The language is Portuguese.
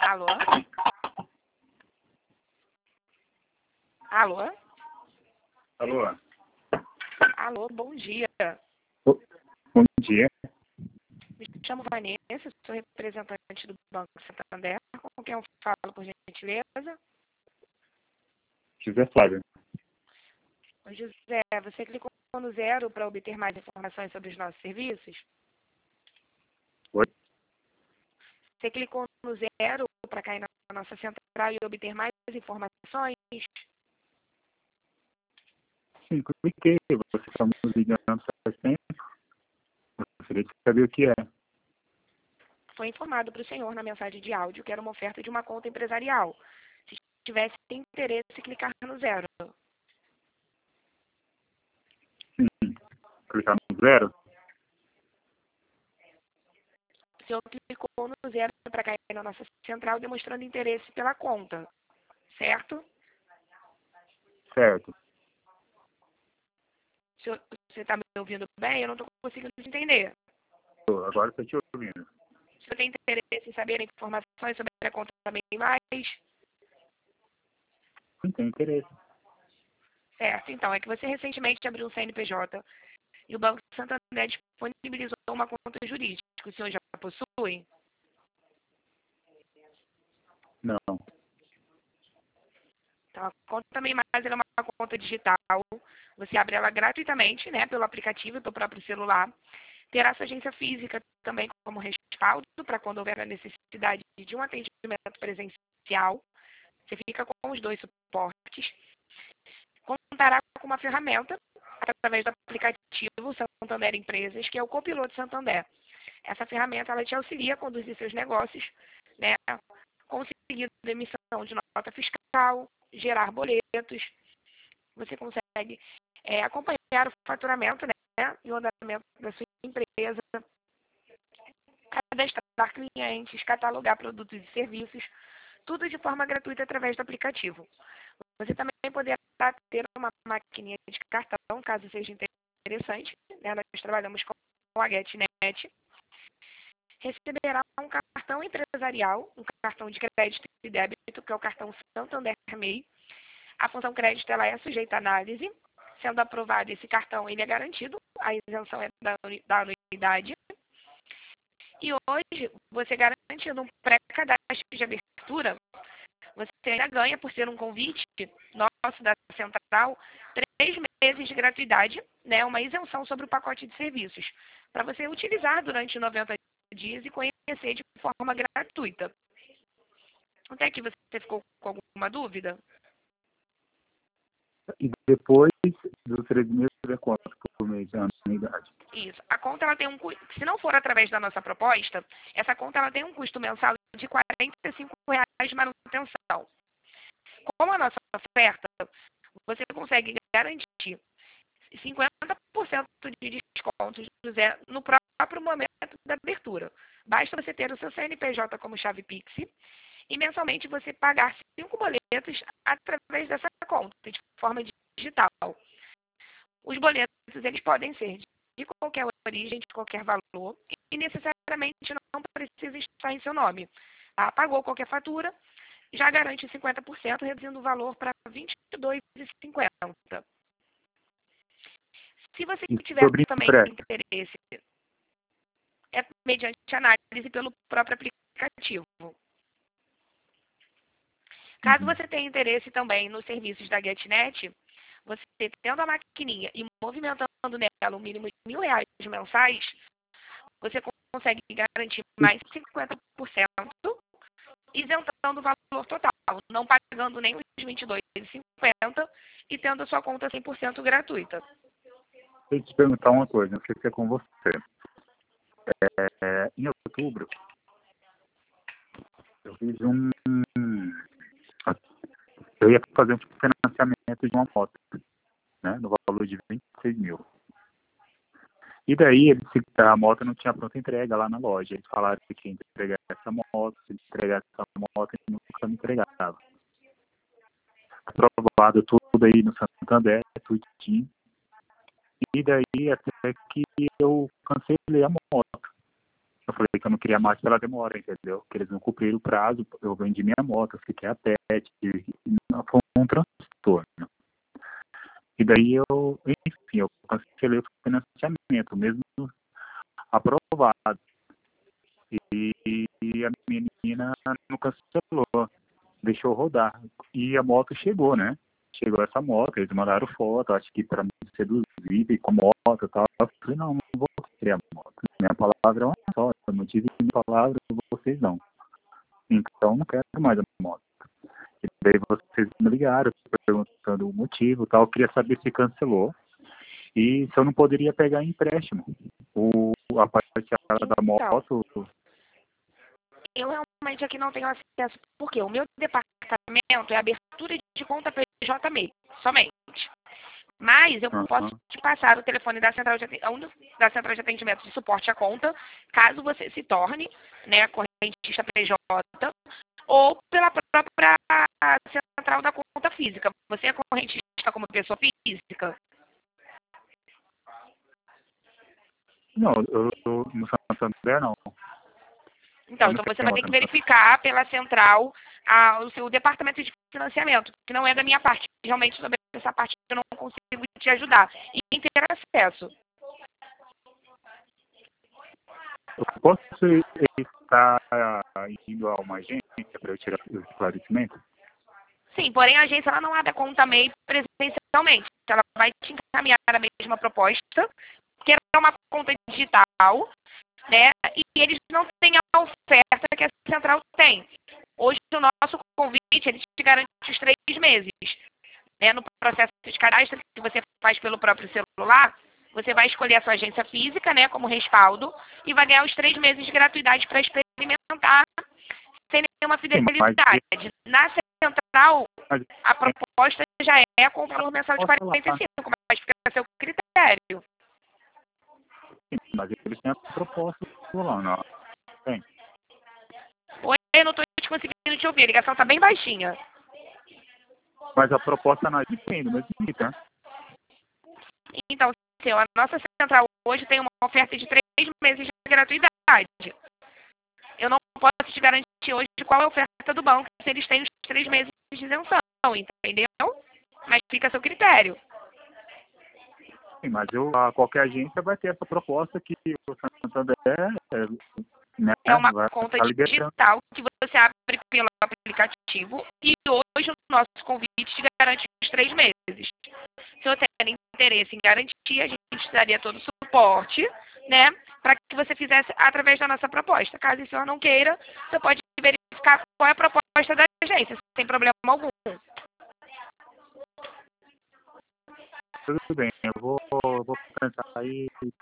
Alô? Alô? Alô? Alô, bom dia. Bom dia. Me chamo Vanessa, sou representante do Banco Santander. Com quem eu falo, por gentileza? José Flávio. Oi, José, você clicou no 0 para obter mais informações sobre os nossos serviços? Oi? Você clicou no 0 para cair na nossa central e obter mais informações? Sim, cliquei. Você está nos ligando faz tempo. Gostaria de saber o que é. Foi informado para o senhor na mensagem de áudio que era uma oferta de uma conta empresarial. Se tivesse interesse, clicar no 0. Sim. Clicar no 0? O senhor clicou no 0 para cair na nossa central, demonstrando interesse pela conta, certo? Certo. Você está me ouvindo bem? Eu não estou conseguindo entender. Agora estou te ouvindo. O senhor tem interesse em saber informações sobre a conta também mais? Sim, tem interesse. Certo, então, é que você recentemente abriu um CNPJ e o Banco Santander disponibilizou uma conta jurídica. O senhor já possui? Não. Então, a conta também mais ela é uma conta digital. Você abre ela gratuitamente, né, pelo aplicativo e pelo próprio celular. Terá sua agência física também como respaldo para quando houver a necessidade de um atendimento presencial. Você fica com os dois suportes. Contará com uma ferramenta através do aplicativo Santander Empresas, que é o copiloto Santander. Essa ferramenta ela te auxilia a conduzir seus negócios, né, conseguindo emissão de nota fiscal, gerar boletos. Você consegue acompanhar o faturamento, né, e o andamento da sua empresa, cadastrar clientes, catalogar produtos e serviços, tudo de forma gratuita através do aplicativo. Você também poderá ter uma maquininha de cartão, caso seja interessante, né? Nós trabalhamos com a GetNet. Receberá um cartão empresarial, um cartão de crédito e débito, que é o cartão Santander MEI. A função crédito ela é sujeita à análise. Sendo aprovado esse cartão, ele é garantido, a isenção é da anuidade. E hoje, você garantindo um pré-cadastro de abertura, você ainda ganha, por ser um convite nosso da Central, 3 meses de gratuidade, né, uma isenção sobre o pacote de serviços, para você utilizar durante 90 dias e conhecer de forma gratuita. Até aqui você ficou com alguma dúvida? E depois dos 3 meses é quanto por mês de anuidade? Isso. A conta ela tem um custo, se não for através da nossa proposta, essa conta ela tem um custo mensal de R$ 45 de manutenção. Como a nossa oferta, você consegue garantir 50% de desconto no próprio momento da abertura. Basta você ter o seu CNPJ como chave Pix e mensalmente você pagar 5 boletos através dessa conta, de forma digital. Os boletos eles podem ser de qualquer origem, de qualquer valor, e necessariamente não precisa estar em seu nome. Tá? Pagou qualquer fatura, já garante 50%, reduzindo o valor para R$ 22,50. Se você E tiver sobre também empréstimo? interesse, é mediante análise pelo próprio aplicativo. Caso você tenha interesse também nos serviços da GetNet, você tendo a maquininha e movimentando nela um mínimo de R$ 1.000 mensais, você consegue garantir mais 50%, isentando o valor total, não pagando nem os R$ 22,50 e tendo a sua conta 100% gratuita. Deixa eu te perguntar uma coisa, não sei se é com você. Em outubro, eu fiz eu ia fazer um financiamento de uma moto, né, no valor de 26 mil. E daí a moto não tinha pronta entrega lá na loja. Eles falaram que ia entregar essa moto, se entregar essa moto, e nunca me entregava. Aprovado tudo aí no Santander, tudinho. E daí até que eu cancelei a moto. Eu falei que eu não queria mais pela demora, entendeu? Que eles não cumpriram o prazo, eu vendi minha moto, eu fiquei até, foi um transtorno. E daí enfim, eu cancelei o financiamento, mesmo aprovado. E a menina não cancelou, deixou rodar. E a moto chegou, né? Chegou essa moto, eles mandaram foto, acho que para me seduzir e com moto e tal. Eu falei, não vou querer a moto. Minha palavra é uma só, eu não tive minha palavra, vocês não. Então não quero mais a moto. E daí vocês me ligaram, perguntando o motivo e tal. Eu queria saber se cancelou e se eu não poderia pegar empréstimo. A partilhada da moto. Eu realmente aqui não tenho acesso, porque o meu departamento é abertura de conta PJ somente. Mas eu posso te passar o telefone da central de atendimento de suporte à conta, caso você se torne, né, correntista PJ, ou pela própria central da conta física. Você é correntista como pessoa física? Não, eu no Santander não. Então você vai ter que verificar pela central o seu departamento de financiamento, que não é da minha parte. Realmente, sobre essa parte eu não consigo te ajudar. E ter acesso. Eu posso estar indo a uma agência para eu tirar o esclarecimento? Sim, porém a agência ela não abre a conta MEI presencialmente. Ela vai te encaminhar a mesma proposta, que é uma conta digital, né? E eles não têm a oferta que a central tem. Hoje o nosso convite, ele te garante os 3 meses. Né? No processo de cadastro que você faz pelo próprio celular, você vai escolher a sua agência física, né, como respaldo, e vai ganhar os 3 meses de gratuidade para experimentar sem nenhuma fidelidade. Na central, a proposta já é com o valor mensal de 45, mas fica a seu critério. Sim, mas eles têm a proposta lá, não? Tem. Oi, eu não estou conseguindo te ouvir, a ligação está bem baixinha. Mas a proposta não é depende, mas né? Então, a nossa central hoje tem uma oferta de 3 meses de gratuidade. Eu não posso te garantir hoje qual é a oferta do banco, se eles têm os 3 meses de isenção, entendeu? Mas fica a seu critério. Sim, mas qualquer agência vai ter essa proposta que o Santander né, é uma conta digital que você abre pelo aplicativo e hoje o nosso convite te garante os 3 meses. Se você tem interesse em garantir, a gente daria todo o suporte, né, para que você fizesse através da nossa proposta. Caso o senhor não queira, você pode verificar qual é a proposta da agência, sem problema algum. Tudo bem, eu vou pensar aí